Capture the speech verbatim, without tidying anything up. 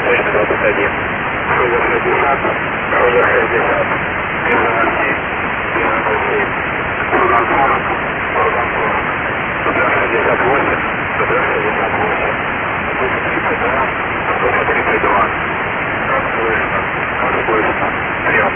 точно двадцать один. Шуза шестьдесят, Шуза шестьдесят, девяносто семь, девяносто семь, Сурган сорок, Сурган сорок, Дубляр шестьдесят восемь, Дубляр шестьдесят восемь, Дубляр тридцать два, Дубляр тридцать два. Как слышно, как слышно, прием.